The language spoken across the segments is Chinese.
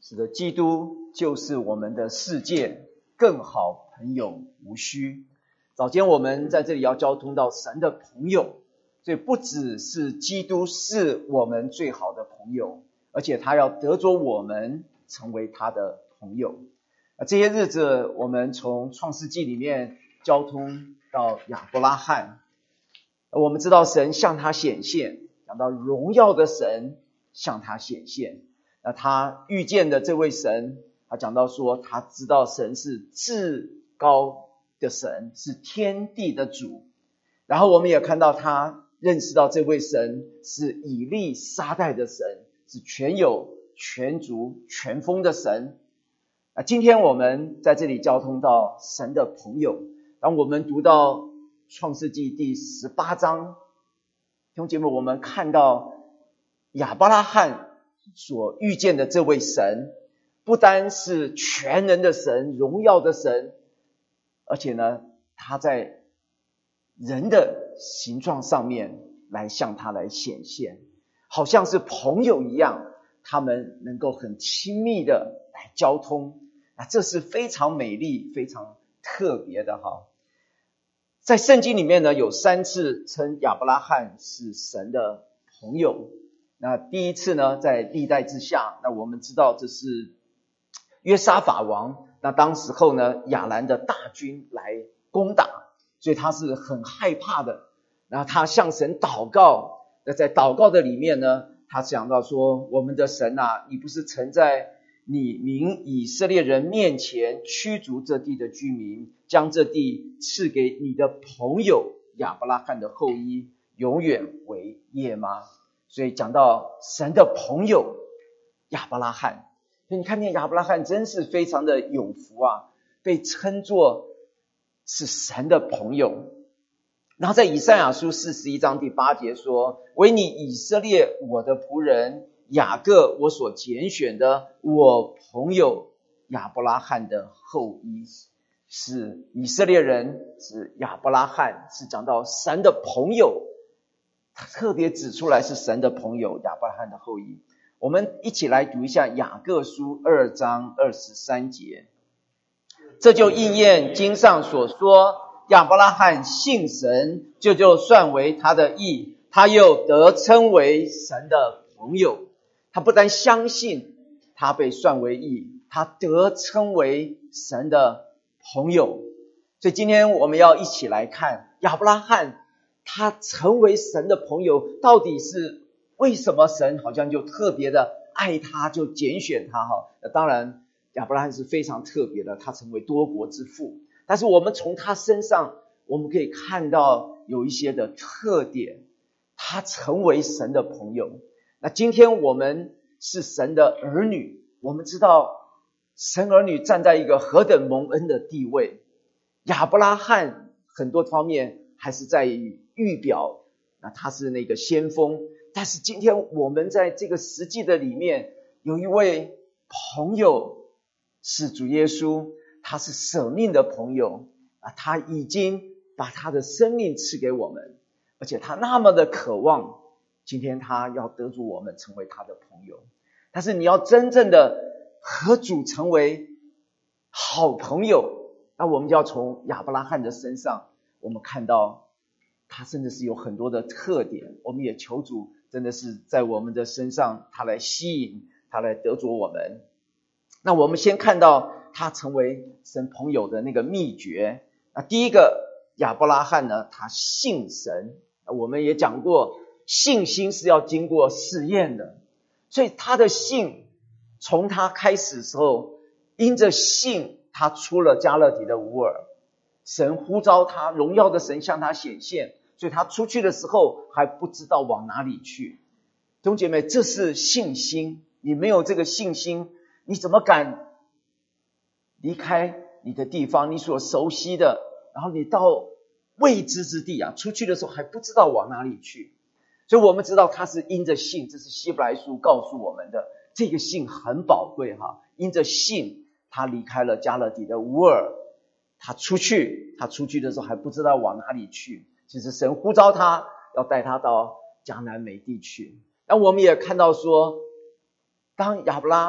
是的，基督就是我们的世界更好朋友无虚。早间我们在这里要交通到神的朋友，所以不只是基督是我们最好的朋友，而且他要得着我们成为他的朋友。这些日子我们从创世纪里面交通到亚伯拉罕，我们知道神向他显现，讲到荣耀的神向他显现。那他遇见的这位神，他讲到说他知道神是至高的神，是天地的主。然后我们也看到他认识到这位神是以利沙代的神，是全有全足全丰的神。今天我们在这里交通到神的朋友，当我们读到创世纪第18章，弟兄姐妹，我们看到亚伯拉罕所遇见的这位神，不单是全能的神，荣耀的神，而且呢，他在人的形状上面来向他来显现，好像是朋友一样，他们能够很亲密的来交通。这是非常美丽非常特别的哈。在圣经里面呢，有3次称亚伯拉罕是神的朋友。那第一次呢，在历代之下，那我们知道这是约沙法王，那当时候呢，亚兰的大军来攻打，所以他是很害怕的。然后他向神祷告，那在祷告的里面呢，他讲到说，我们的神啊，你不是曾在你民以色列人面前驱逐这地的居民，将这地赐给你的朋友亚伯拉罕的后裔，永远为业吗？所以讲到神的朋友亚伯拉罕，所以你看见亚伯拉罕真是非常的有福啊，被称作是神的朋友。然后在以赛亚书41章第8节说，唯你以色列我的仆人雅各我所拣选的，我朋友亚伯拉罕的后裔。是以色列人，是亚伯拉罕，是讲到神的朋友，他特别指出来是神的朋友亚伯拉罕的后裔。我们一起来读一下雅各书2章23节，这就应验经上所说，亚伯拉罕信神，就算为他的义，他又得称为神的朋友。他不但相信，他被算为义，他得称为神的朋友。所以今天我们要一起来看亚伯拉罕，他成为神的朋友，到底是为什么神好像就特别的爱他，就拣选他哈？当然亚伯拉罕是非常特别的，他成为多国之父。但是我们从他身上我们可以看到有一些的特点，他成为神的朋友。那今天我们是神的儿女，我们知道神儿女站在一个何等蒙恩的地位。亚伯拉罕很多方面还是在于预表，那他是那个先锋。但是今天我们在这个实际的里面，有一位朋友是主耶稣，他是舍命的朋友，他已经把他的生命赐给我们，而且他那么的渴望今天他要得主我们成为他的朋友。但是你要真正的和主成为好朋友，那我们就要从亚伯拉罕的身上我们看到他真的是有很多的特点。我们也求主真的是在我们的身上他来吸引，他来得着我们。那我们先看到他成为神朋友的那个秘诀。那第一个，亚伯拉罕呢，他信神。我们也讲过，信心是要经过试验的，所以他的信从他开始的时候，因着信他出了加勒底的乌尔，神呼召他，荣耀的神向他显现，所以他出去的时候还不知道往哪里去。弟兄姐妹，这是信心，你没有这个信心，你怎么敢离开你的地方，你所熟悉的，然后你到未知之地啊，出去的时候还不知道往哪里去。所以我们知道他是因着信，这是希伯来书告诉我们的，这个信很宝贵哈。因着信他离开了加勒底的乌尔，他出去的时候还不知道往哪里去，其实神呼召他要带他到迦南美地去。那我们也看到说，当亚伯拉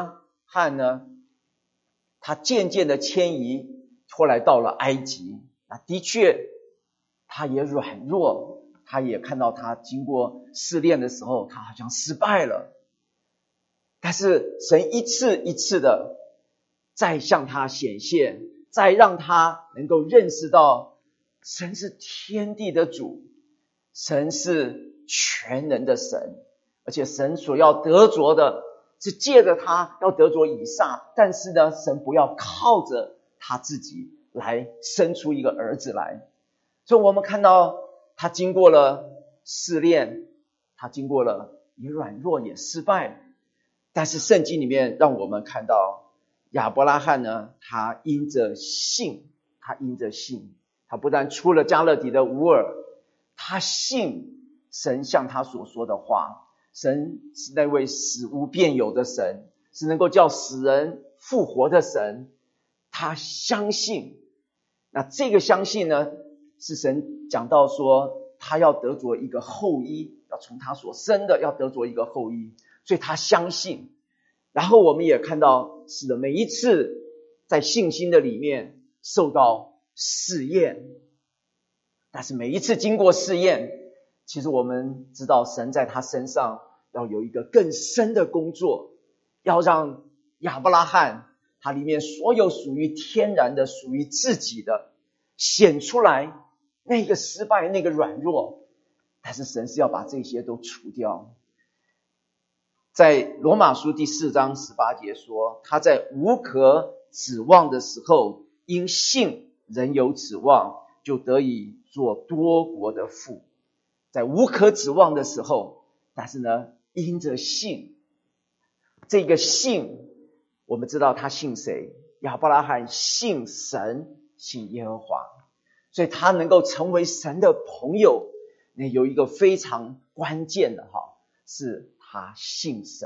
罕呢，他渐渐的迁移，后来到了埃及。那的确他也软弱，他也看到他经过试炼的时候，他好像失败了。但是神一次一次的再向他显现，再让他能够认识到神是天地的主，神是全能的神，而且神所要得着的是借着他要得着以撒，但是呢，神不要靠着他自己来生出一个儿子来。所以我们看到他经过了试炼，他经过了也软弱也失败，但是圣经里面让我们看到亚伯拉罕呢，他因着信，他不但出了迦勒底的乌尔，他信神向他所说的话。神是那位使无变有的神，是能够叫死人复活的神，他相信。那这个相信呢，是神讲到说他要得着一个后裔，要从他所生的要得着一个后裔，所以他相信。然后我们也看到，是的，每一次在信心的里面受到试验，但是每一次经过试验，其实我们知道神在他身上要有一个更深的工作，要让亚伯拉罕他里面所有属于天然的属于自己的显出来，那个失败那个软弱，但是神是要把这些都除掉。在罗马书第4章18节说，他在无可指望的时候，因信仍有指望，就得以做多国的父。在无可指望的时候，但是呢，因着信，这个信我们知道他信谁？亚伯拉罕信神，信耶和华，所以他能够成为神的朋友。那有一个非常关键的是他信神。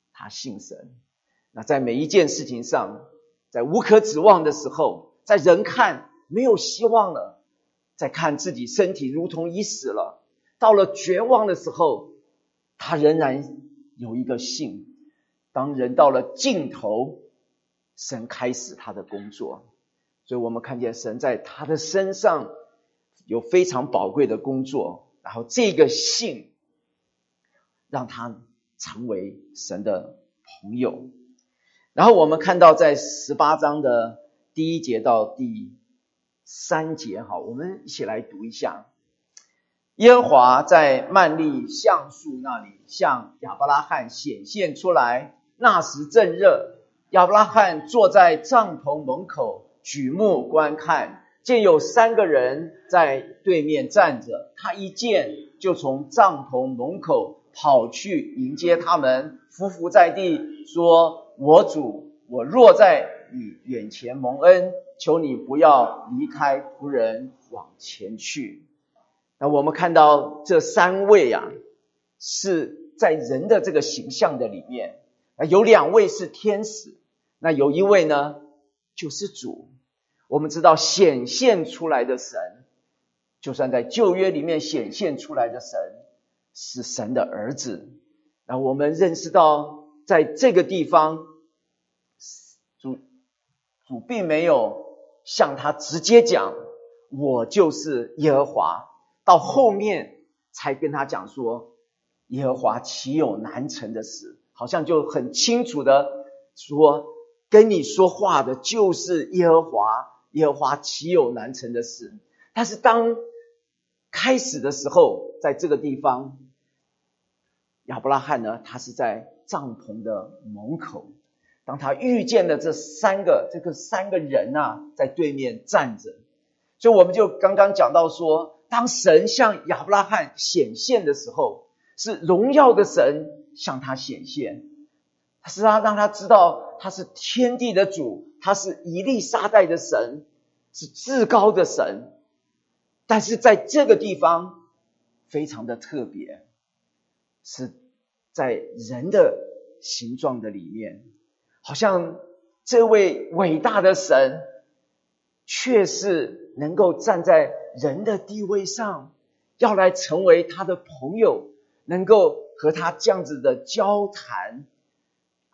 那在每一件事情上，在无可指望的时候，在人看没有希望了，在看自己身体如同已死了，到了绝望的时候，他仍然有一个信。当人到了尽头，神开始他的工作。所以我们看见神在他的身上有非常宝贵的工作，然后这个信让他成为神的朋友。然后我们看到在18章的第1节到第3节，我们一起来读一下。耶和华在幔利橡树那里向亚伯拉罕显现出来，那时正热，亚伯拉罕坐在帐篷门口举目观看，见有3个人在对面站着，他一见就从帐篷门口跑去迎接他们，伏伏在地说，我主，我若在你眼前蒙恩，求你不要离开仆人往前去。那我们看到这3位是在人的这个形象的里面，有2位是天使，那有1位呢就是主。我们知道显现出来的神，就算在旧约里面显现出来的神是神的儿子。那我们认识到在这个地方主并没有向他直接讲我就是耶和华，到后面才跟他讲说耶和华岂有难成的事，好像就很清楚的说跟你说话的就是耶和华，耶和华岂有难成的事。但是当开始的时候，在这个地方亚伯拉罕呢，他是在帐篷的门口，当他遇见了这三个人在对面站着。所以我们就刚刚讲到说，当神向亚伯拉罕显现的时候，是荣耀的神向他显现，是他让他知道他是天地的主，他是以利沙代的神，是至高的神。但是在这个地方非常的特别，是在人的形状的里面，好像这位伟大的神却是能够站在人的地位上，要来成为他的朋友，能够和他这样子的交谈，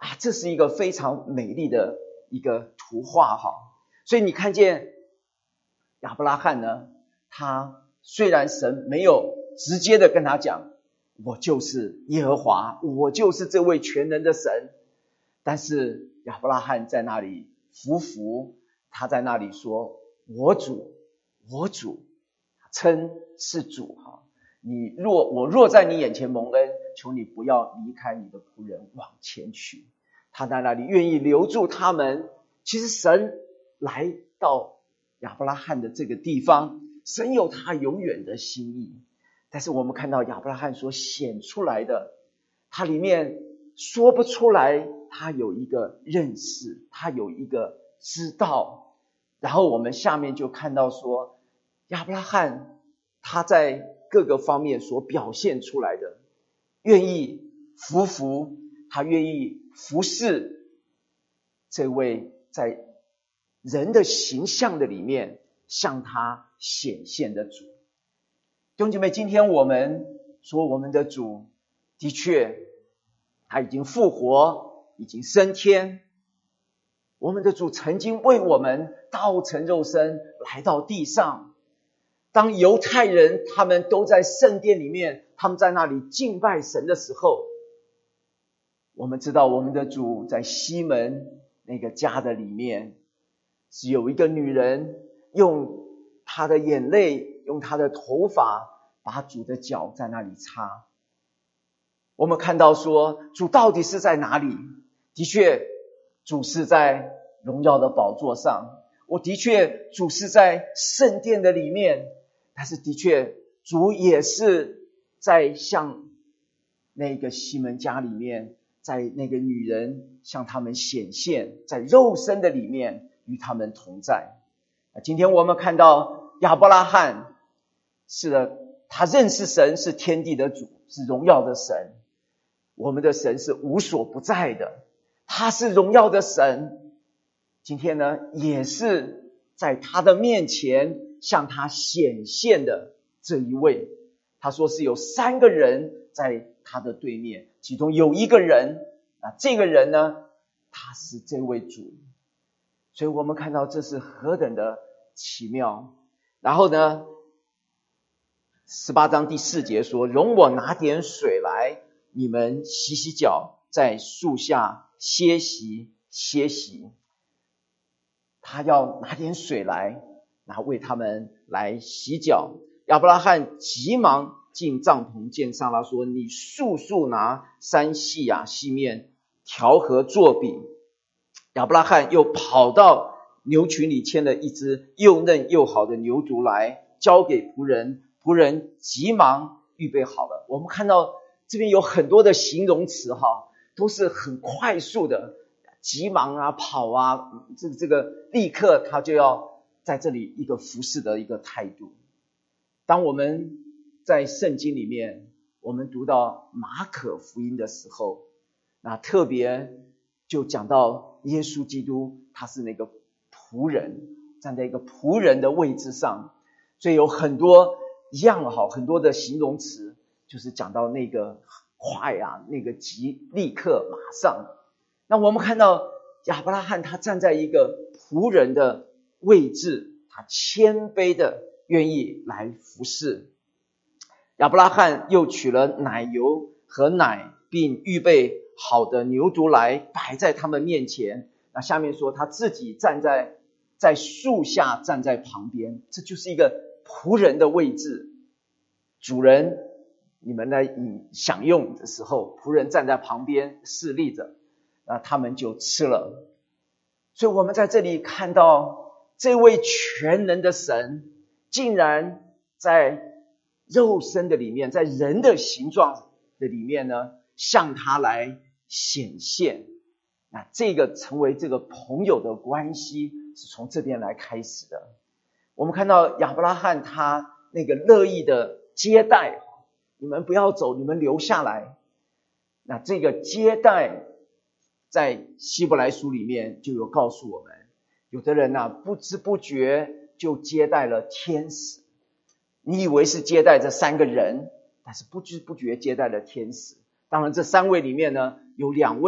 这是一个非常美丽的一个图画哈。所以你看见亚伯拉罕呢，他虽然神没有直接的跟他讲我就是耶和华，我就是这位全能的神，但是亚伯拉罕在那里匍匐，他在那里说我主，我主，称是主哈。我若在你眼前蒙恩，求你不要离开你的仆人往前去。他在那里愿意留住他们。其实神来到亚伯拉罕的这个地方，神有他永远的心意，但是我们看到亚伯拉罕所显出来的，他里面说不出来，他有一个认识，他有一个知道。然后我们下面就看到说，亚伯拉罕他在各个方面所表现出来的，愿意服服，他愿意服侍这位在人的形象的里面向他显现的主。弟兄姐妹，今天我们说我们的主的确他已经复活，已经升天。我们的主曾经为我们道成肉身来到地上。当犹太人他们都在圣殿里面，他们在那里敬拜神的时候，我们知道我们的主在西门那个家的里面，是有一个女人用她的眼泪，用她的头发把主的脚在那里擦。我们看到说主到底是在哪里？的确主是在荣耀的宝座上，的确主是在圣殿的里面，但是的确主也是在向那个西门家里面，在那个女人向他们显现，在肉身的里面与他们同在。今天我们看到亚伯拉罕，是的，他认识神是天地的主，是荣耀的神。我们的神是无所不在的，他是荣耀的神。今天呢，也是在他的面前向他显现的这一位。他说是有3个人在他的对面，其中有一个人，这个人呢，他是这位主。所以我们看到这是何等的奇妙。然后呢，18章第4节说，容我拿点水来，你们洗洗脚，在树下歇息歇息。他要拿点水来，然后为他们来洗脚。亚伯拉罕急忙进帐篷见撒拉说，你速速拿3细亚细面调和做饼。亚伯拉罕又跑到牛群里牵了一只又嫩又好的牛犊来，交给仆人，仆人急忙预备好了。我们看到这边有很多的形容词都是很快速的，急忙跑这个立刻他就要在这里一个服侍的一个态度。当我们在圣经里面我们读到马可福音的时候，那特别就讲到耶稣基督他是那个仆人，站在一个仆人的位置上，所以有很多很多的形容词，就是讲到那个快那个急，立刻马上。那我们看到亚伯拉罕他站在一个仆人的位置，他谦卑的愿意来服侍。亚伯拉罕又取了奶油和奶，并预备好的牛犊来摆在他们面前。那下面说他自己站在树下，站在旁边，这就是一个仆人的位置。主人你们来享用的时候，仆人站在旁边侍立着，那他们就吃了。所以我们在这里看到这位全能的神竟然在肉身的里面，在人的形状的里面呢，向他来显现。那这个成为这个朋友的关系是从这边来开始的。我们看到亚伯拉罕他那个乐意的接待，你们不要走，你们留下来。那这个接待在希伯来书里面就有告诉我们，有的人不知不觉就接待了天使。你以为是接待这3个人，但是不知不觉接待了天使。当然这3位里面呢，有2位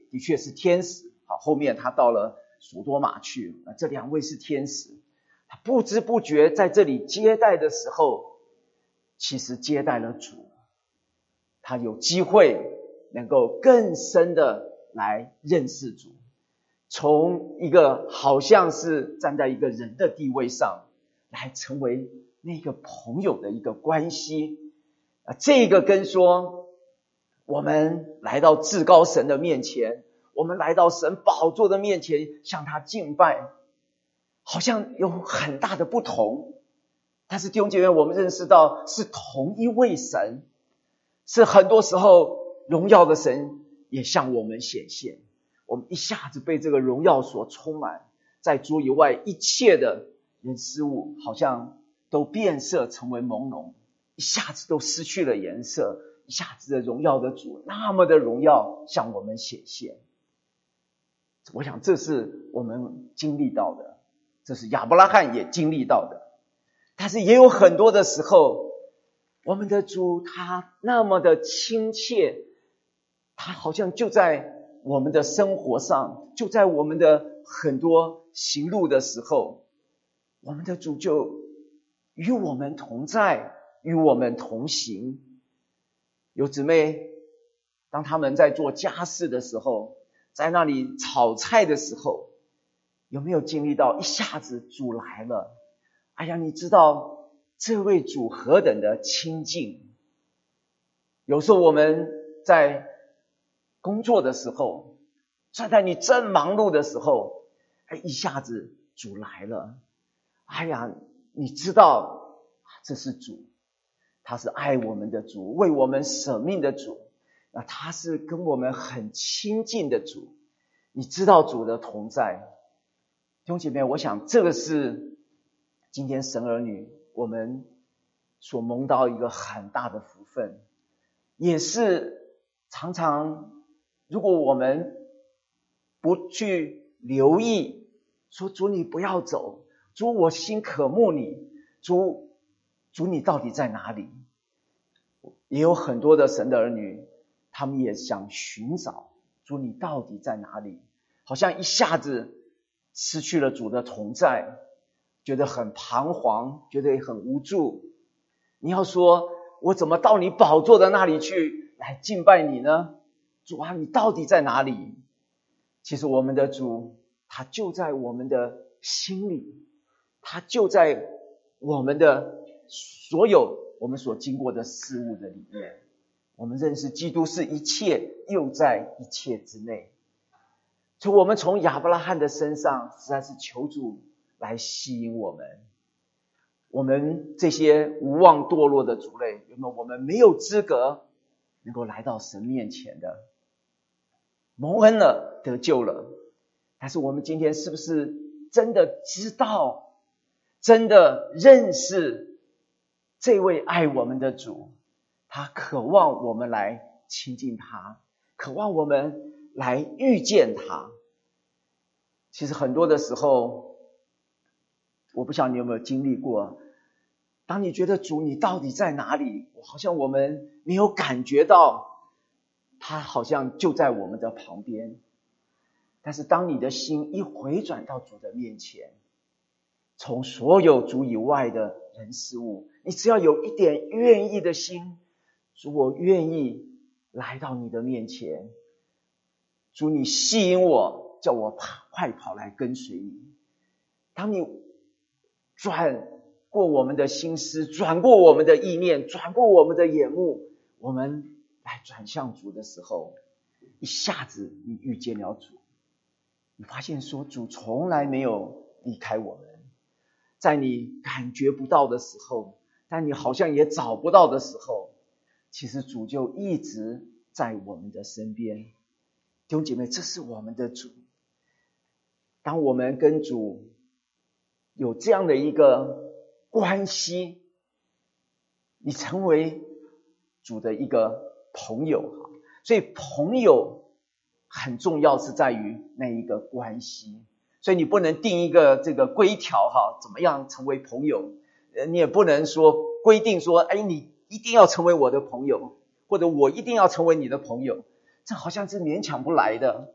的确是天使，好，后面他到了索多玛去，这2位是天使，他不知不觉在这里接待的时候，其实接待了主，他有机会能够更深的来认识主，从一个好像是站在一个人的地位上来成为那个朋友的一个关系。这个跟说我们来到至高神的面前，我们来到神宝座的面前向他敬拜，好像有很大的不同。但是弟兄姐妹，我们认识到是同一位神，是很多时候荣耀的神也向我们显现，我们一下子被这个荣耀所充满，在主以外一切的人事物好像都变色成为朦胧，一下子都失去了颜色，一下子的荣耀的主那么的荣耀向我们显现。我想这是我们经历到的，这是亚伯拉罕也经历到的。但是也有很多的时候，我们的主他那么的亲切，他好像就在我们的生活上，就在我们的很多行路的时候，我们的主就与我们同在，与我们同行。有姊妹当他们在做家事的时候，在那里炒菜的时候，有没有经历到一下子主来了，哎呀，你知道这位主何等的亲近。有时候我们在工作的时候，在你正忙碌的时候，一下子主来了，哎呀，你知道这是主，他是爱我们的主，为我们舍命的主，他是跟我们很亲近的主，你知道主的同在。弟兄姐妹，我想这个是今天神儿女我们所蒙到一个很大的福分，也是常常如果我们不去留意说主你不要走，主我心渴慕你，主你到底在哪里，也有很多的神的儿女他们也想寻找主你到底在哪里，好像一下子失去了主的同在，觉得很彷徨，觉得也很无助。你要说我怎么到你宝座的那里去来敬拜你呢？主啊，你到底在哪里？其实我们的主他就在我们的心里，他就在我们的所有我们所经过的事物的里面。我们认识基督是一切，又在一切之内。所以我们从亚伯拉罕的身上实在是求主来吸引我们。我们这些无望堕落的族类，我们没有资格能够来到神面前的，蒙恩了，得救了。但是我们今天是不是真的知道，真的认识这位爱我们的主，他渴望我们来亲近他，渴望我们来遇见他。其实很多的时候，我不晓得你有没有经历过，当你觉得主你到底在哪里，好像我们没有感觉到他好像就在我们的旁边。但是当你的心一回转到主的面前，从所有主以外的人事物，你只要有一点愿意的心，主我愿意来到你的面前，主你吸引我，叫我快跑来跟随你。当你转过我们的心思，转过我们的意念，转过我们的眼目，我们来转向主的时候，一下子你遇见了主，你发现说主从来没有离开我们。在你感觉不到的时候，在你好像也找不到的时候，其实主就一直在我们的身边。弟兄姐妹，这是我们的主。当我们跟主有这样的一个关系，你成为主的一个朋友。所以朋友很重要，是在于那一个关系。所以你不能定一个这个规条怎么样成为朋友，你也不能说规定说你一定要成为我的朋友，或者我一定要成为你的朋友，这好像是勉强不来的。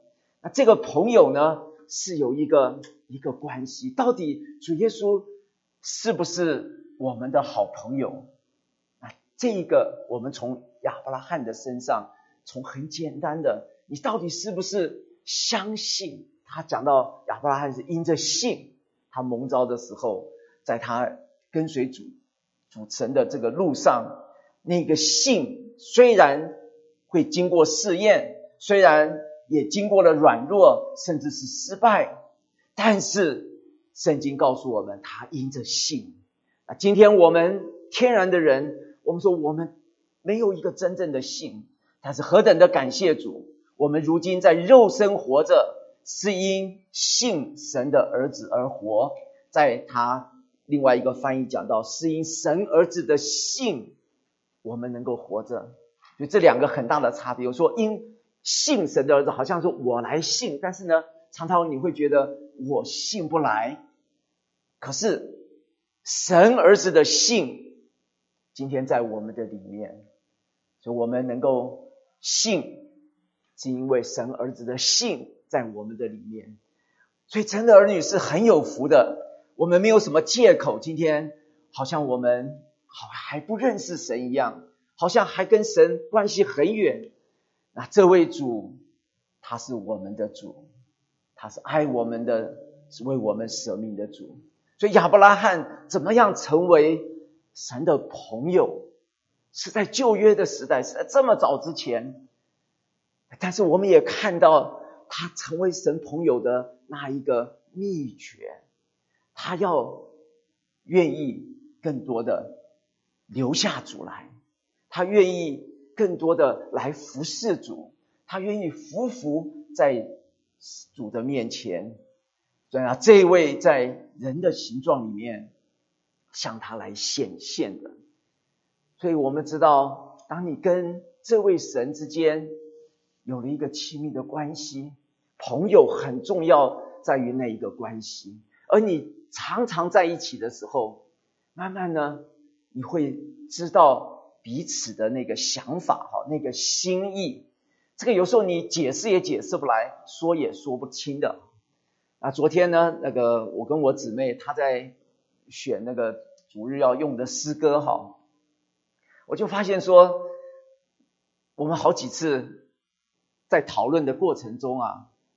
那这个朋友呢，是有一个关系，到底主耶稣是不是我们的好朋友？这个我们从亚伯拉罕的身上，从很简单的，你到底是不是相信？他讲到亚伯拉罕是因着信，他蒙召的时候，在他跟随主神的这个路上，那个信虽然会经过试验，虽然也经过了软弱，甚至是失败，但是圣经告诉我们，他因着信。今天我们天然的人，我们说我们没有一个真正的信，但是何等的感谢主，我们如今在肉身活着，是因信神的儿子而活。在他另外一个翻译讲到，是因神儿子的信我们能够活着。所以这两个很大的差别。有说因信神的儿子，好像说我来信，但是呢常常你会觉得我信不来。可是神儿子的信今天在我们的里面，所以我们能够信，是因为神儿子的信在我们的里面。所以神的儿女是很有福的，我们没有什么借口，今天好像我们还不认识神一样，好像还跟神关系很远。那这位主他是我们的主，他是爱我们的，是为我们舍命的主。所以亚伯拉罕怎么样成为神的朋友，是在旧约的时代，是在这么早之前。但是我们也看到他成为神朋友的那一个秘诀，他要愿意更多的留下主来，他愿意更多的来服侍主，他愿意匍匐在主的面前。所以这一位在人的形状里面向他来显现的。所以我们知道，当你跟这位神之间有了一个亲密的关系，朋友很重要在于那一个关系，而你常常在一起的时候，慢慢呢你会知道彼此的那个想法，那个心意。这个有时候你解释也解释不来，说也说不清的。昨天呢，我跟我姊妹她在选那个主日要用的诗歌，我就发现说，我们好几次在讨论的过程中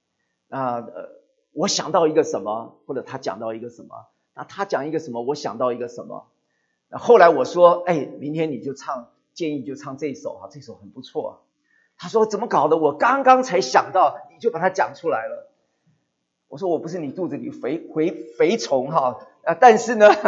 我想到一个什么，或者他讲到一个什么，那他讲一个什么，我想到一个什么。后来我说，明天你就唱，建议就唱这首，这首很不错。他说怎么搞的？我刚刚才想到，你就把它讲出来了。我说我不是你肚子里肥虫但是呢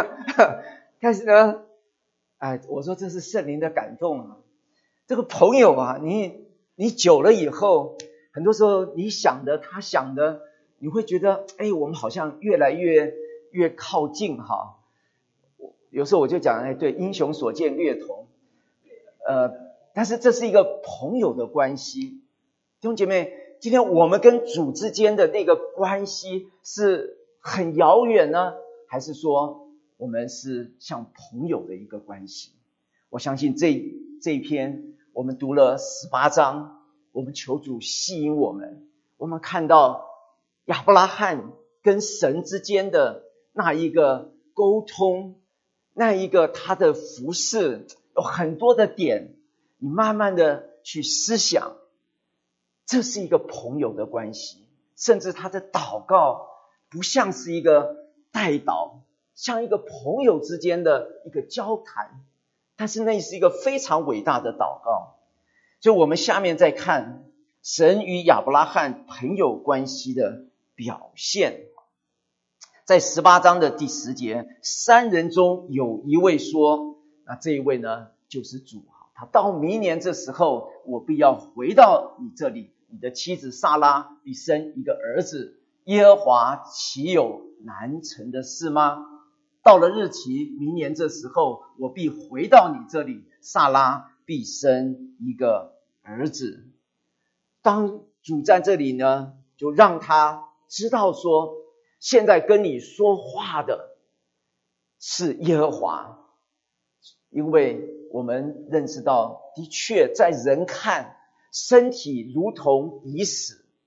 我说这是圣灵的感动这个朋友你久了以后，很多时候你想的他想的，你会觉得我们好像越来越靠近有时候我就讲对，英雄所见略同。但是这是一个朋友的关系。弟兄姐妹，今天我们跟主之间的那个关系是很遥远呢，还是说我们是像朋友的一个关系？我相信这一篇我们读了18章，我们求主吸引我们看到亚伯拉罕跟神之间的那一个沟通，那一个他的服事，有很多的点，你慢慢的去思想，这是一个朋友的关系。甚至他的祷告不像是一个代祷，像一个朋友之间的一个交谈，但是那是一个非常伟大的祷告。所以我们下面再看神与亚伯拉罕朋友关系的表现。在18章的第10节，三人中有一位说，那这一位呢就是主，他到明年这时候，我必要回到你这里，你的妻子撒拉必生一个儿子，耶和华岂有难成的事吗？到了日期，明年这时候，我必回到你这里，撒拉必生一个儿子。当主在这里呢，就让他知道说，现在跟你说话的是耶和华。因为我们认识到，的确在人看身体如同已死，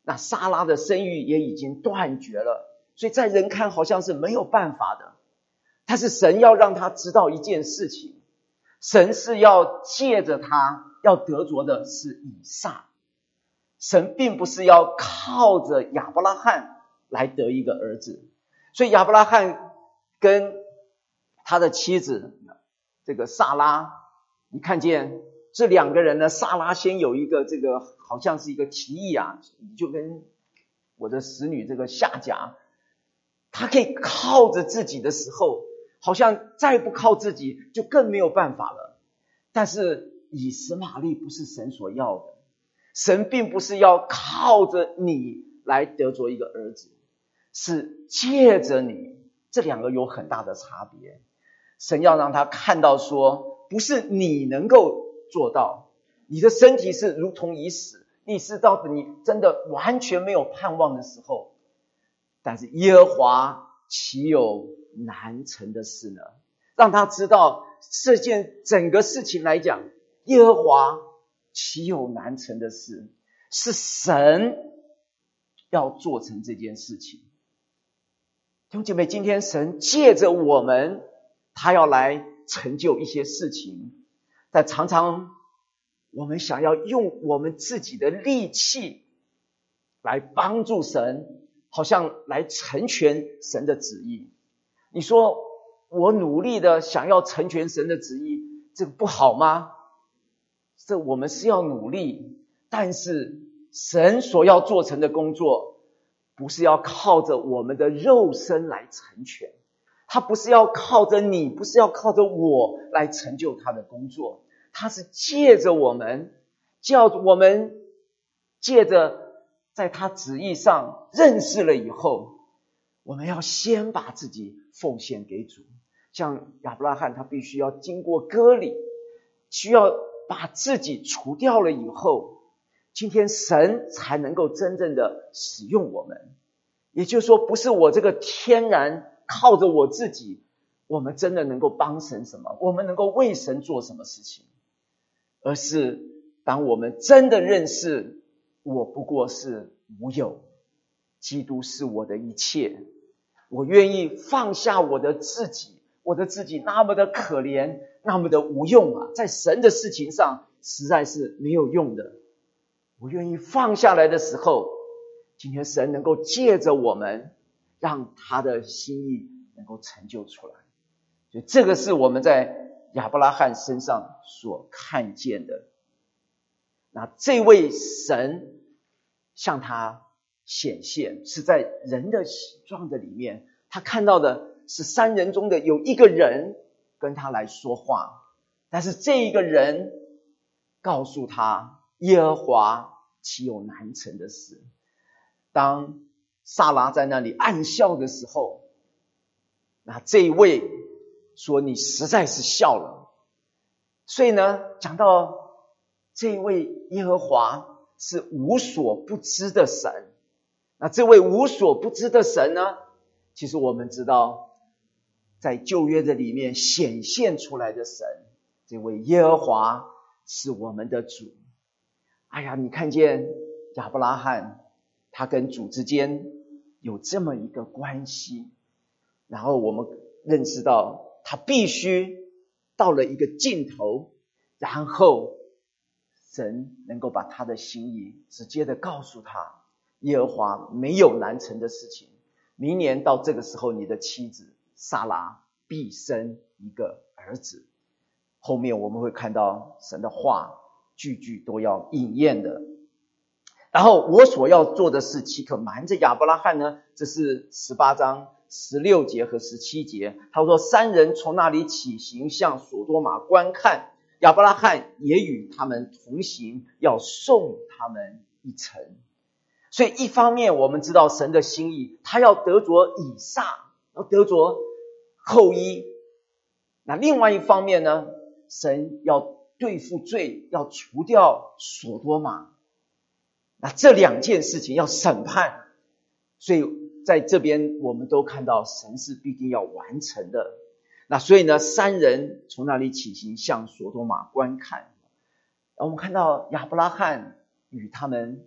那撒拉的生育也已经断绝了，所以在人看好像是没有办法的。但是神要让他知道一件事情，神是要借着他要得着的是以撒，神并不是要靠着亚伯拉罕来得一个儿子。所以亚伯拉罕跟他的妻子这个撒拉，你看见这两个人呢，撒拉先有一个这个好像是一个提议啊，就跟我的使女这个夏甲，她可以靠着自己的时候，好像再不靠自己就更没有办法了。但是以实玛利不是神所要的，神并不是要靠着你来得着一个儿子，是借着你，这两个有很大的差别。神要让他看到说，不是你能够做到，你的身体是如同已死，你知道你真的完全没有盼望的时候，但是耶和华岂有难成的事呢？让他知道这件整个事情来讲，耶和华岂有难成的事，是神要做成这件事情。弟兄姐妹，今天神借着我们，他要来成就一些事情，但常常我们想要用我们自己的力气来帮助神，好像来成全神的旨意。你说我努力的想要成全神的旨意，这个不好吗？这我们是要努力，但是神所要做成的工作，不是要靠着我们的肉身来成全，他不是要靠着你，不是要靠着我来成就他的工作，他是借着我们，叫我们借着在他旨意上认识了以后，我们要先把自己奉献给主。像亚伯拉罕，他必须要经过割礼，需要把自己除掉了以后，今天神才能够真正的使用我们。也就是说，不是我这个天然靠着我自己，我们真的能够帮神什么，我们能够为神做什么事情，而是当我们真的认识我不过是无有，基督是我的一切，我愿意放下我的自己，我的自己那么的可怜，那么的无用啊，在神的事情上实在是没有用的。我愿意放下来的时候，今天神能够借着我们，让他的心意能够成就出来。所以这个是我们在亚伯拉罕身上所看见的。那这位神向他显现，是在人的形状的里面，他看到的是三人中的有一个人跟他来说话，但是这一个人告诉他，耶和华岂有难成的事。当撒拉在那里暗笑的时候，那这一位说，你实在是笑了。所以呢，讲到这位耶和华是无所不知的神，那这位无所不知的神呢，其实我们知道在旧约的里面显现出来的神，这位耶和华是我们的主。哎呀，你看见亚伯拉罕他跟主之间有这么一个关系，然后我们认识到他必须到了一个尽头，然后神能够把他的心意直接的告诉他，耶和华没有难成的事情，明年到这个时候，你的妻子撒拉必生一个儿子。后面我们会看到神的话句句都要应验的。然后我所要做的事岂可瞒着亚伯拉罕呢？这是18章16节和17节。他说，三人从那里起行，向所多玛观看，亚伯拉罕也与他们同行，要送他们一程。所以一方面我们知道神的心意，他要得着以撒，要得着后裔。那另外一方面呢，神要对付罪，要除掉所多玛。那这两件事情要审判，所以在这边我们都看到神是必定要完成的。那所以呢，三人从那里起行，向所多玛观看。我们看到亚伯拉罕与他们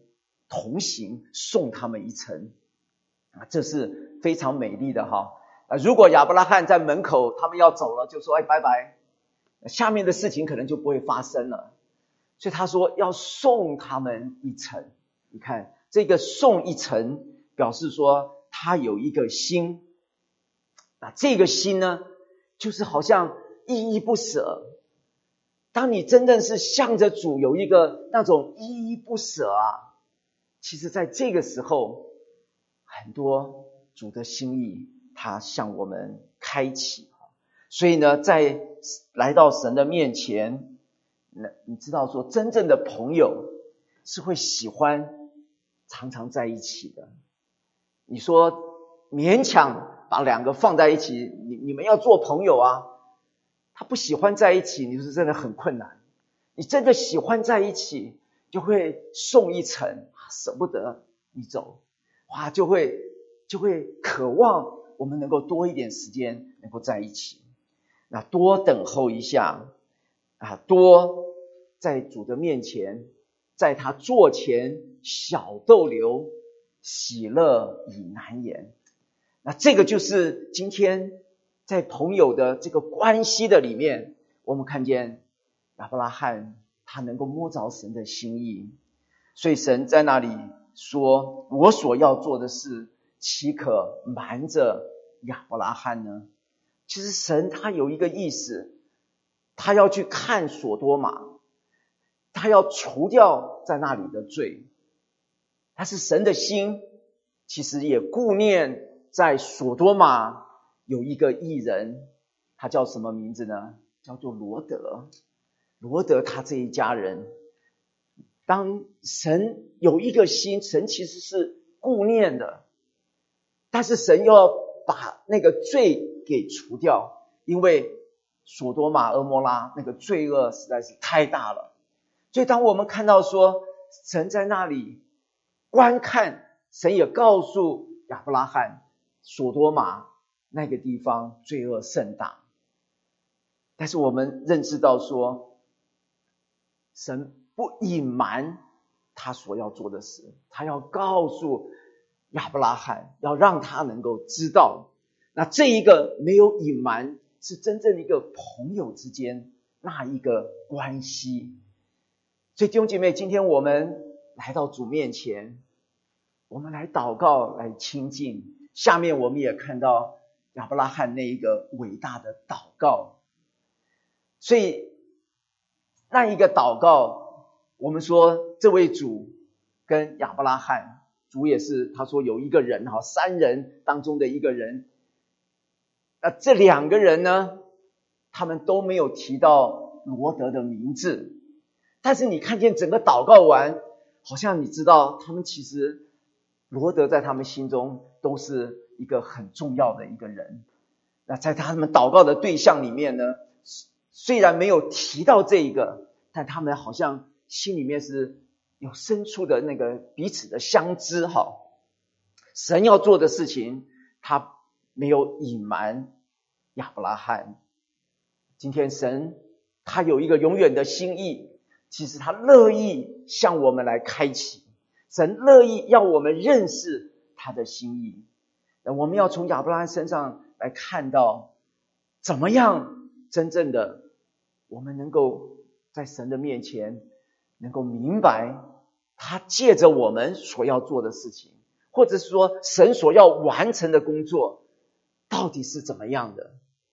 同行，送他们一程这是非常美丽的如果亚伯拉罕在门口，他们要走了，就说拜拜，下面的事情可能就不会发生了。所以他说要送他们一程。你看这个送一程，表示说他有一个心，这个心呢，就是好像依依不舍。当你真正是向着主有一个那种依依不舍其实在这个时候，很多主的心意他向我们开启。所以呢，在来到神的面前，你知道说真正的朋友是会喜欢常常在一起的。你说勉强把两个放在一起，你们要做朋友他不喜欢在一起，你是真的很困难。你真的喜欢在一起，就会送一程，舍不得你走，就会渴望我们能够多一点时间能够在一起。那多等候一下多在主的面前，在他座前小逗留，喜乐已难言。那这个就是今天在朋友的这个关系的里面，我们看见亚伯拉罕他能够摸着神的心意。所以神在那里说，我所要做的事岂可瞒着亚伯拉罕呢？其实神他有一个意思，他要去看所多玛，他要除掉在那里的罪。但是神的心其实也顾念在所多玛有一个义人，他叫什么名字呢？叫做罗德。罗德他这一家人，当神有一个心，神其实是顾念的，但是神又要把那个罪给除掉，因为所多玛蛾摩拉那个罪恶实在是太大了。所以当我们看到说神在那里观看，神也告诉亚伯拉罕，所多玛那个地方罪恶甚大。但是我们认识到说，神不隐瞒他所要做的事，他要告诉亚伯拉罕，要让他能够知道。那这一个没有隐瞒，是真正一个朋友之间那一个关系。所以弟兄姐妹，今天我们来到主面前，我们来祷告，来亲近。下面我们也看到亚伯拉罕那一个伟大的祷告。所以那一个祷告，我们说这位主跟亚伯拉罕，主也是他说有一个人三人当中的一个人，这两个人呢，他们都没有提到罗德的名字，但是你看见整个祷告完，好像你知道他们其实罗德在他们心中都是一个很重要的一个人。那在他们祷告的对象里面呢，虽然没有提到这一个，但他们好像心里面是有深处的那个彼此的相知神要做的事情，他没有隐瞒亚伯拉罕。今天神他有一个永远的心意，其实他乐意向我们来开启，神乐意要我们认识他的心意。我们要从亚伯拉罕身上来看到，怎么样真正的我们能够在神的面前能够明白他借着我们所要做的事情，或者是说神所要完成的工作到底是怎么样的。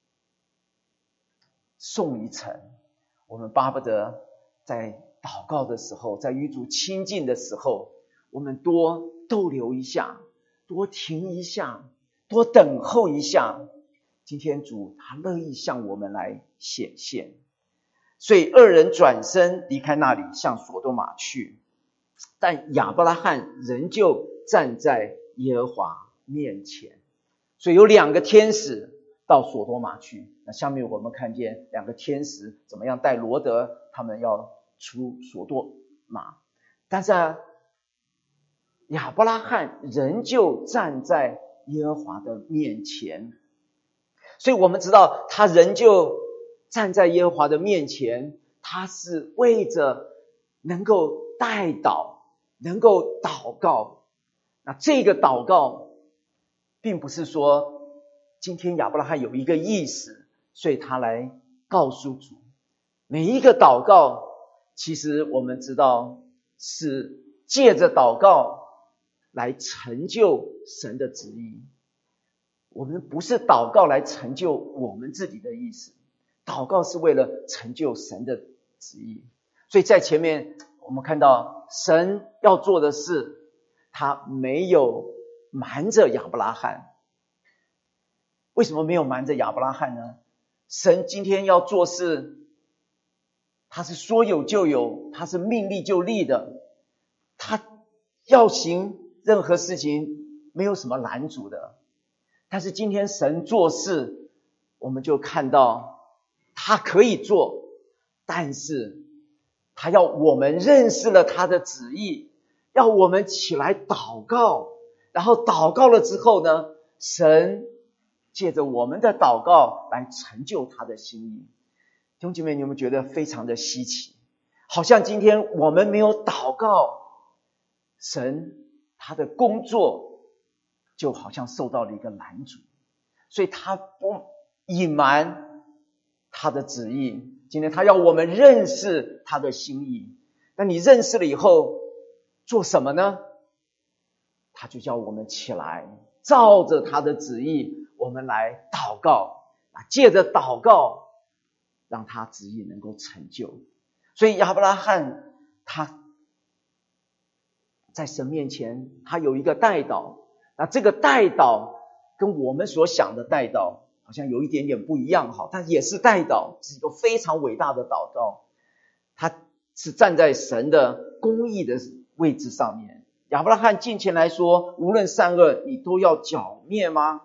送一程，我们巴不得在祷告的时候，在与主亲近的时候，我们多逗留一下，多停一下，多等候一下。今天主他乐意向我们来显现。所以二人转身离开那里，向所多玛去，但亚伯拉罕仍旧站在耶和华面前。所以有两个天使到所多玛去。那下面我们看见两个天使怎么样带罗德他们要出所多玛，但是亚伯拉罕仍旧站在耶和华的面前。所以我们知道他仍旧站在耶和华的面前，他是为着能够代祷能够祷告。那这个祷告并不是说今天亚伯拉罕有一个意思，所以他来告诉主。每一个祷告其实我们知道是借着祷告来成就神的旨意。我们不是祷告来成就我们自己的意思，祷告是为了成就神的旨意。所以在前面我们看到神要做的事，他没有瞒着亚伯拉罕。为什么没有瞒着亚伯拉罕呢？神今天要做事，他是说有就有，他是命立就立的，他要行任何事情没有什么拦阻的。但是今天神做事，我们就看到他可以做，但是他要我们认识了他的旨意，要我们起来祷告，然后祷告了之后呢，神借着我们的祷告来成就他的心意。弟兄姐妹，你有没有觉得非常的稀奇？好像今天我们没有祷告，神他的工作就好像受到了一个拦阻，所以他不隐瞒他的旨意。今天他要我们认识他的心意，那你认识了以后做什么呢？他就叫我们起来，照着他的旨意我们来祷告，借着祷告让他旨意能够成就。所以亚伯拉罕他在神面前他有一个代祷，那这个代祷跟我们所想的代祷好像有一点点不一样，但也是代祷，是一个非常伟大的祷告。他是站在神的公义的位置上面。亚伯拉罕近前来说，无论善恶你都要剿灭吗？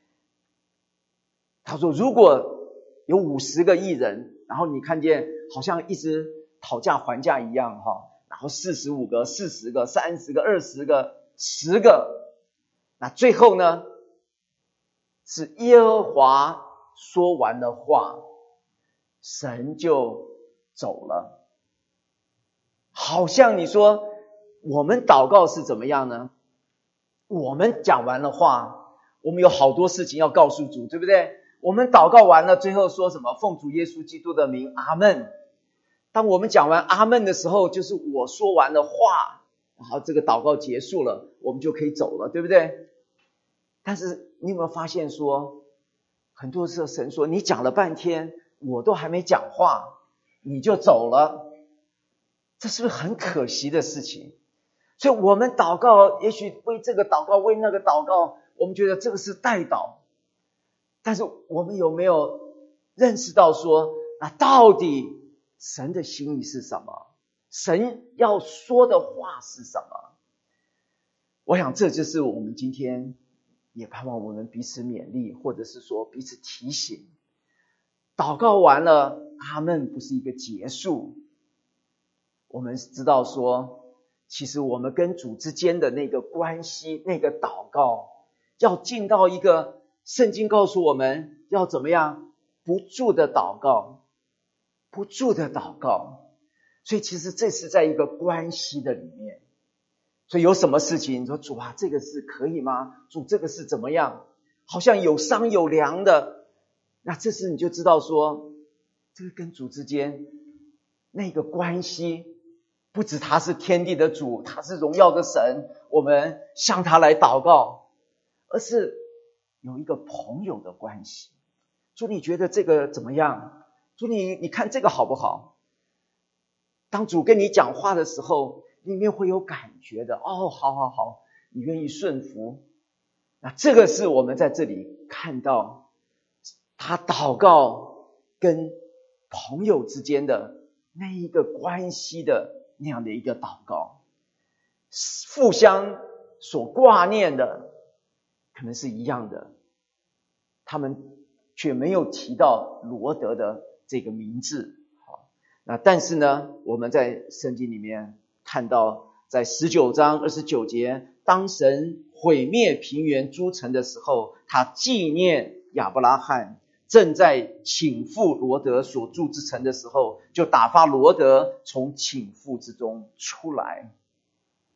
他说如果有50个义人，然后你看见好像一直讨价还价一样，然后45个、40个、30个、20个、10个，那最后呢是耶和华说完了话，神就走了。好像你说我们祷告是怎么样呢？我们讲完了话，我们有好多事情要告诉主，对不对？我们祷告完了，最后说什么？奉主耶稣基督的名，阿们。当我们讲完阿们的时候，就是我说完了话，然后这个祷告结束了，我们就可以走了，对不对？但是你有没有发现说，很多时候神说你讲了半天，我都还没讲话，你就走了，这是不是很可惜的事情？所以我们祷告，也许为这个祷告，为那个祷告，我们觉得这个是代祷，但是我们有没有认识到说，那到底神的心意是什么？神要说的话是什么？我想这就是我们今天也盼望我们彼此勉励，或者是说彼此提醒。祷告完了，阿们不是一个结束。我们知道说，其实我们跟主之间的那个关系，那个祷告，要进到一个圣经告诉我们要怎么样不住的祷告，不住的祷告。所以其实这是在一个关系的里面。所以有什么事情，你说主啊，这个是可以吗？主，这个是怎么样？好像有商有量的，那这时你就知道说，这个跟主之间那个关系，不止他是天地的主，他是荣耀的神，我们向他来祷告，而是有一个朋友的关系。主，你觉得这个怎么样？主，你看这个好不好？当主跟你讲话的时候，里面会有感觉的，好好好，你愿意顺服。那这个是我们在这里看到他祷告跟朋友之间的那一个关系的那样的一个祷告，互相所挂念的可能是一样的，他们却没有提到罗得的这个名字。那但是呢，我们在圣经里面看到，在19章29节，当神毁灭平原诸城的时候，他纪念亚伯拉罕正在倾覆罗得所住之城的时候，就打发罗得从倾覆之中出来。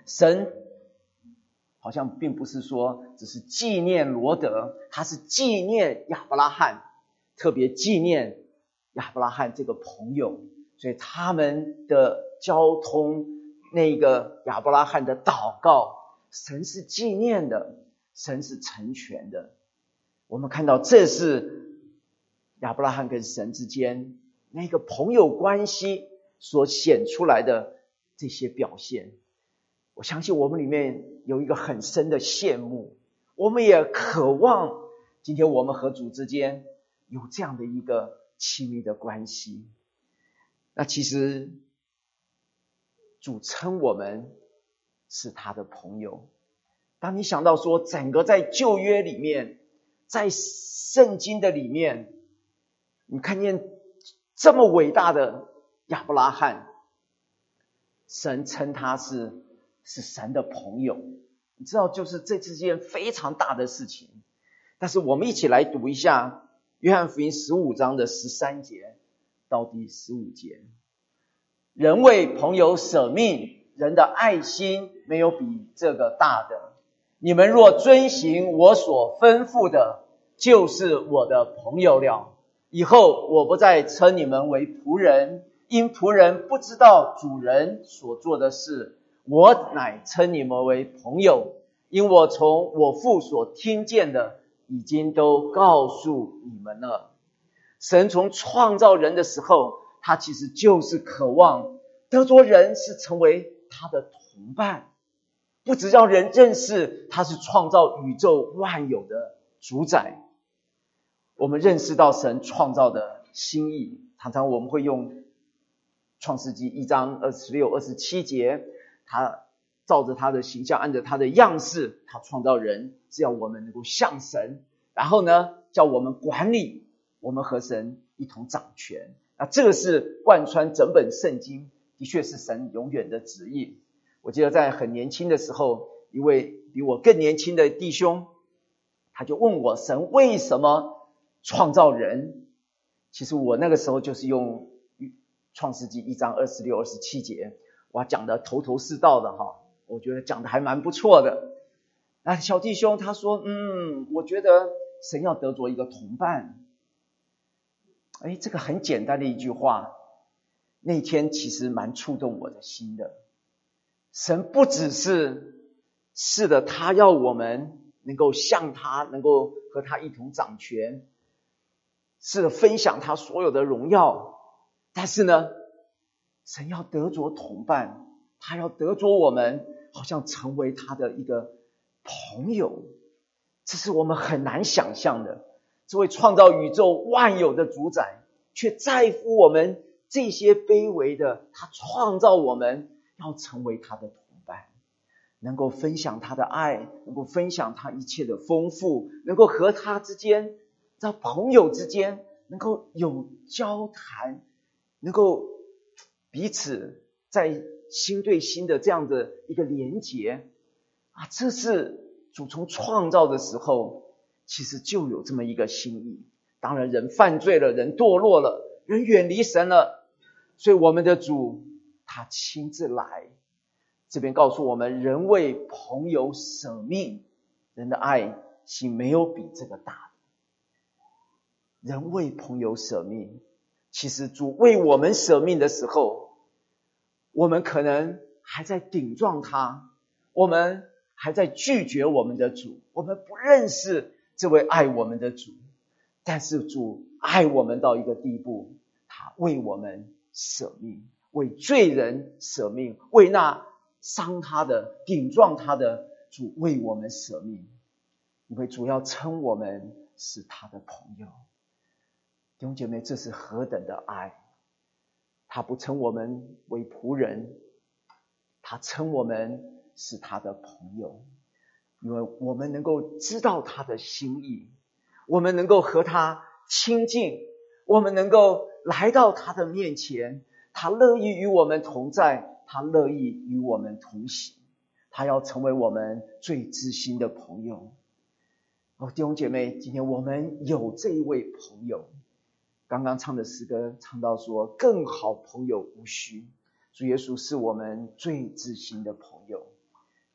神好像并不是说只是纪念罗德，他是纪念亚伯拉罕，特别纪念亚伯拉罕这个朋友，所以他们的交通，那个亚伯拉罕的祷告，神是纪念的，神是成全的。我们看到这是亚伯拉罕跟神之间那个朋友关系所显出来的这些表现。我相信我们里面有一个很深的羡慕，我们也渴望今天我们和主之间有这样的一个亲密的关系。那其实主称我们是他的朋友。当你想到说整个在旧约里面，在圣经的里面，你看见这么伟大的亚伯拉罕，神称他是神的朋友，你知道就是这是件非常大的事情。但是我们一起来读一下约翰福音15章的13节到第15节。人为朋友舍命，人的爱心没有比这个大的。你们若遵行我所吩咐的，就是我的朋友了。以后我不再称你们为仆人，因仆人不知道主人所做的事，我乃称你们为朋友，因我从我父所听见的已经都告诉你们了。神从创造人的时候，他其实就是渴望得着人是成为他的同伴，不只让人认识他是创造宇宙万有的主宰。我们认识到神创造的心意，常常我们会用创世纪1章26、27节，他照着他的形象，按着他的样式，他创造人是要我们能够像神，然后呢叫我们管理，我们和神一同掌权。那这个是贯穿整本圣经，的确是神永远的旨意。我记得在很年轻的时候，一位比我更年轻的弟兄，他就问我神为什么创造人。其实我那个时候就是用创世纪1章26、27节，哇，讲的头头是道的哈，我觉得讲的还蛮不错的。那小弟兄他说我觉得神要得着一个同伴。这个很简单的一句话，那天其实蛮触动我的心的。神不只是的，他要我们能够像他，能够和他一同掌权，是的，分享他所有的荣耀。但是呢，神要得着同伴，他要得着我们，好像成为他的一个朋友。这是我们很难想象的。这位创造宇宙万有的主宰，却在乎我们这些卑微的，他创造我们，要成为他的同伴，能够分享他的爱，能够分享他一切的丰富，能够和他之间，在朋友之间能够有交谈，能够彼此在心对心的这样的一个连结啊，这是主从创造的时候其实就有这么一个心意。当然人犯罪了，人堕落了，人远离神了，所以我们的主他亲自来，这边告诉我们，人为朋友舍命，人的爱心没有比这个大的。人为朋友舍命，其实主为我们舍命的时候，我们可能还在顶撞他，我们还在拒绝我们的主，我们不认识这位爱我们的主。但是主爱我们到一个地步，他为我们舍命，为罪人舍命，为那伤他的、顶撞他的，主为我们舍命，因为主要称我们是他的朋友。弟兄姐妹，这是何等的爱！他不称我们为仆人，他称我们是他的朋友，因为我们能够知道他的心意，我们能够和他亲近，我们能够来到他的面前，他乐意与我们同在，他乐意与我们同行，他要成为我们最知心的朋友。弟兄姐妹，今天我们有这一位朋友。刚刚唱的诗歌唱到说，更好朋友无需，主耶稣是我们最知心的朋友。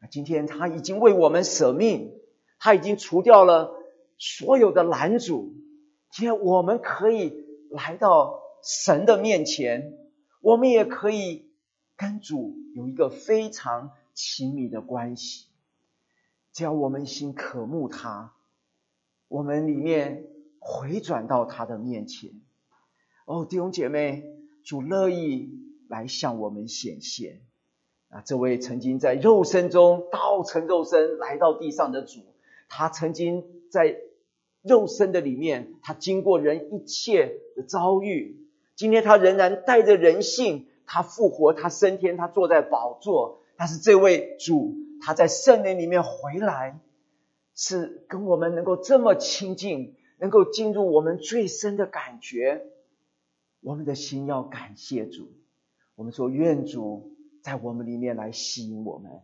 今天他已经为我们舍命，他已经除掉了所有的拦阻，今天我们可以来到神的面前，我们也可以跟主有一个非常亲密的关系。只要我们心渴慕他，我们里面回转到他的面前，弟兄姐妹，主乐意来向我们显现。这位曾经在肉身中道成肉身来到地上的主，他曾经在肉身的里面，他经过人一切的遭遇，今天他仍然带着人性，他复活，他升天，他坐在宝座。但是这位主，他在圣灵里面回来，是跟我们能够这么亲近，能够进入我们最深的感觉。我们的心要感谢主，我们说愿主在我们里面来吸引我们。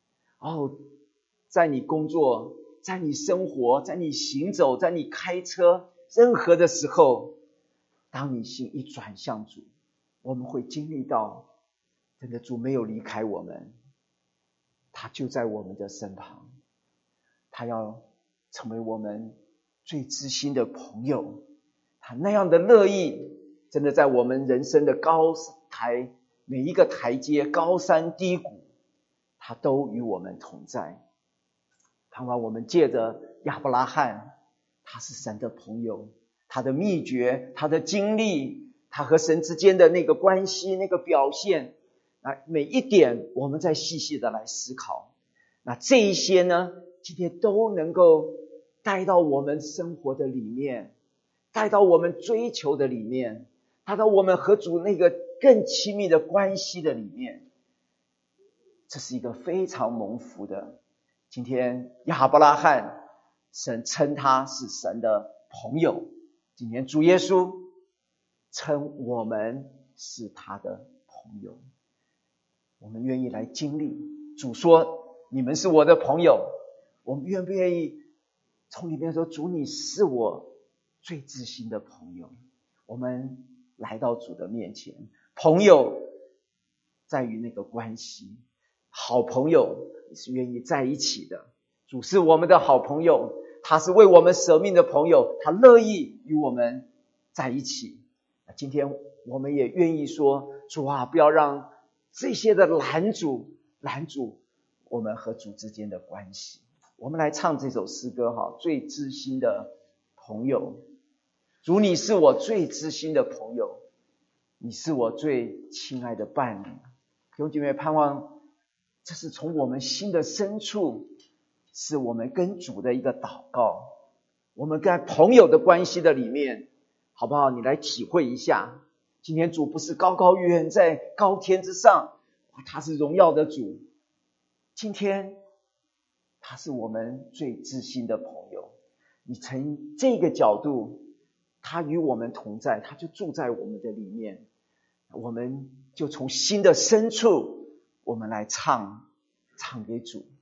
在你工作，在你生活，在你行走，在你开车，任何的时候，当你心一转向主，我们会经历到真的主没有离开我们，他就在我们的身旁，他要成为我们最知心的朋友，他那样的乐意，真的在我们人生的高台，每一个台阶，高山低谷，他都与我们同在。盼望我们借着亚伯拉罕，他是神的朋友，他的秘诀，他的经历，他和神之间的那个关系，那个表现，每一点我们再细细的来思考。这一些呢，今天都能够带到我们生活的里面，带到我们追求的里面，带到我们和主那个更亲密的关系的里面。这是一个非常蒙福的。今天亚伯拉罕，神称他是神的朋友，今天主耶稣称我们是他的朋友。我们愿意来经历，主说你们是我的朋友，我们愿不愿意从里面说，主你是我最知心的朋友。我们来到主的面前，朋友在于那个关系，好朋友是愿意在一起的。主是我们的好朋友，他是为我们舍命的朋友，他乐意与我们在一起。今天我们也愿意说，主啊，不要让这些的拦阻我们和主之间的关系。我们来唱这首诗歌，最知心的朋友。主，你是我最知心的朋友，你是我最亲爱的伴侣。弟兄姐妹，盼望这是从我们心的深处，是我们跟主的一个祷告。我们在朋友的关系的里面，好不好？你来体会一下，今天主不是高高远在高天之上，他是荣耀的主。今天他是我们最知心的朋友。你从这个角度，他与我们同在，他就住在我们的里面。我们就从心的深处，我们来唱给主。